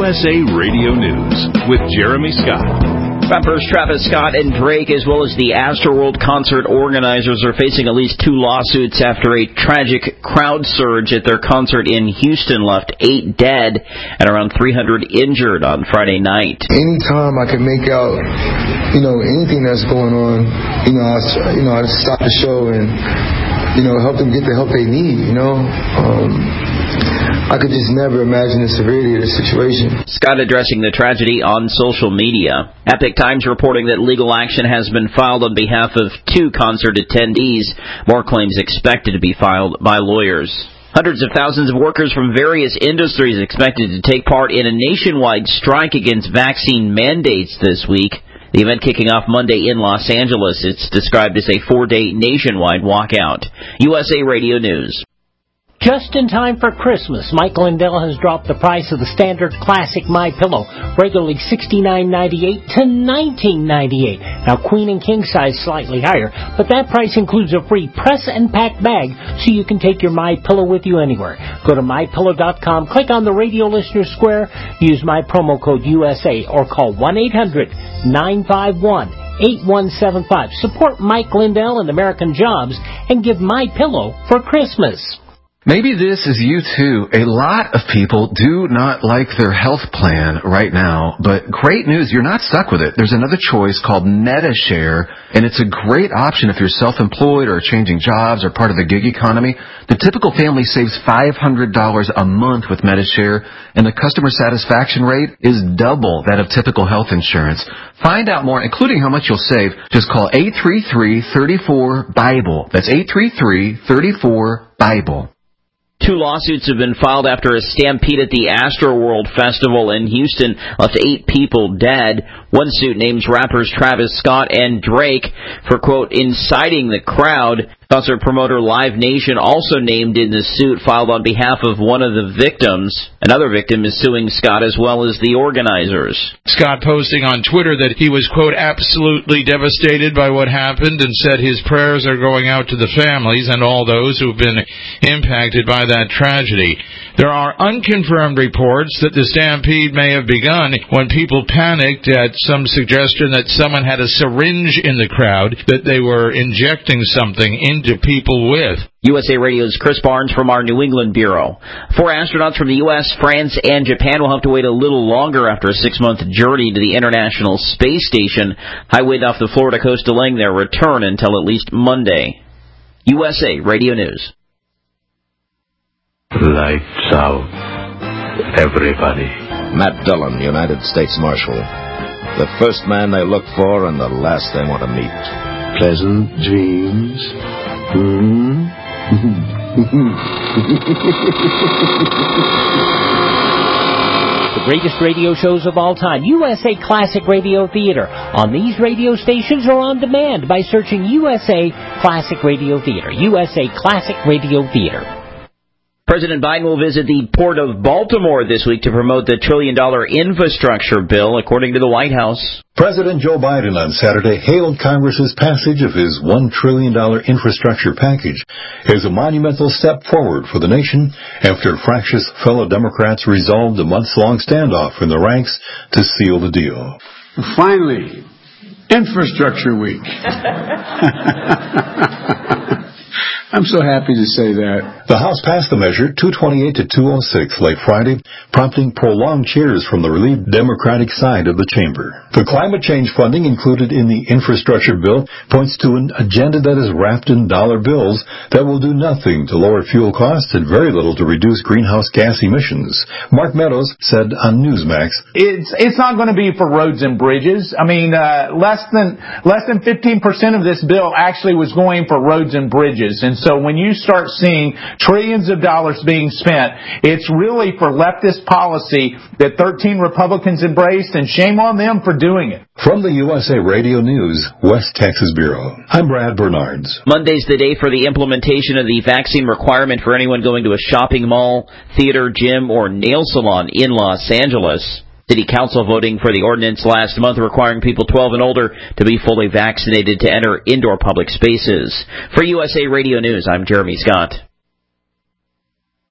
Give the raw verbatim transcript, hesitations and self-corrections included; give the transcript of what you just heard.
S A Radio News with Jeremy Scott. Rappers Travis Scott and Drake, as well as the Astroworld concert organizers, are facing at least two lawsuits after a tragic crowd surge at their concert in Houston left eight dead and around three hundred injured on Friday night. Anytime I can make out, you know, anything that's going on, you know, I, you know, I just stop the show and, you know, help them get the help they need, you know. Um, I could just never imagine the severity of the situation. Scott addressing the tragedy on social media. Epic Times reporting that legal action has been filed on behalf of two concert attendees. More claims expected to be filed by lawyers. Hundreds of thousands of workers from various industries expected to take part in a nationwide strike against vaccine mandates this week. The event kicking off Monday in Los Angeles. It's described as a four-day nationwide walkout. U S A Radio News. Just in time for Christmas, Mike Lindell has dropped the price of the standard classic MyPillow, regularly sixty-nine ninety-eight to nineteen ninety-eight. Now, queen and king size slightly higher, but that price includes a free press and pack bag, so you can take your MyPillow with you anywhere. Go to my pillow dot com, click on the radio listener square, use my promo code U S A, or call one eight hundred nine five one eight one seven five. Support Mike Lindell and American Jobs, and give MyPillow for Christmas. Maybe this is you too. A lot of people do not like their health plan right now, but great news, you're not stuck with it. There's another choice called MediShare, and it's a great option if you're self-employed or changing jobs or part of the gig economy. The typical family saves five hundred dollars a month with MediShare, and the customer satisfaction rate is double that of typical health insurance. Find out more, including how much you'll save. Just call eight three three, three four, BIBLE. That's eight three three, three four, BIBLE. Two lawsuits have been filed after a stampede at the Astroworld Festival in Houston left eight people dead. One suit names rappers Travis Scott and Drake for, quote, inciting the crowd. Concert promoter Live Nation also named in the suit filed on behalf of one of the victims. Another victim is suing Scott as well as the organizers. Scott posting on Twitter that he was, quote, absolutely devastated by what happened and said his prayers are going out to the families and all those who've been impacted by that tragedy. There are unconfirmed reports that the stampede may have begun when people panicked at some suggestion that someone had a syringe in the crowd, that they were injecting something into people with. U S A Radio's Chris Barnes from our New England Bureau. Four astronauts from the U S, France, and Japan will have to wait a little longer after a six-month journey to the International Space Station. High wind off the Florida coast delaying their return until at least Monday. U S A Radio News. Lights out, everybody. Matt Dillon, United States Marshal. The first man they look for and the last they want to meet. Pleasant dreams. Hmm? The greatest radio shows of all time, U S A Classic Radio Theater, on these radio stations or on demand by searching U S A Classic Radio Theater. U S A Classic Radio Theater. President Biden will visit the Port of Baltimore this week to promote the trillion-dollar infrastructure bill, according to the White House. President Joe Biden on Saturday hailed Congress's passage of his one trillion dollars infrastructure package as a monumental step forward for the nation after fractious fellow Democrats resolved a months-long standoff in the ranks to seal the deal. Finally, Infrastructure Week. I'm so happy to say that. The House passed the measure two twenty-eight to two oh six late Friday, prompting prolonged cheers from the relieved Democratic side of the chamber. The climate change funding included in the infrastructure bill points to an agenda that is wrapped in dollar bills that will do nothing to lower fuel costs and very little to reduce greenhouse gas emissions. Mark Meadows said on Newsmax, It's it's not going to be for roads and bridges. I mean, uh, less than less than fifteen percent of this bill actually was going for roads and bridges. And so when you start seeing trillions of dollars being spent, it's really for leftist policy that thirteen Republicans embraced, and shame on them for doing it. From the U S A Radio News, West Texas Bureau, I'm Brad Bernards. Monday's the day for the implementation of the vaccine requirement for anyone going to a shopping mall, theater, gym, or nail salon in Los Angeles. City Council voting for the ordinance last month requiring people twelve and older to be fully vaccinated to enter indoor public spaces. For U S A Radio News, I'm Jeremy Scott.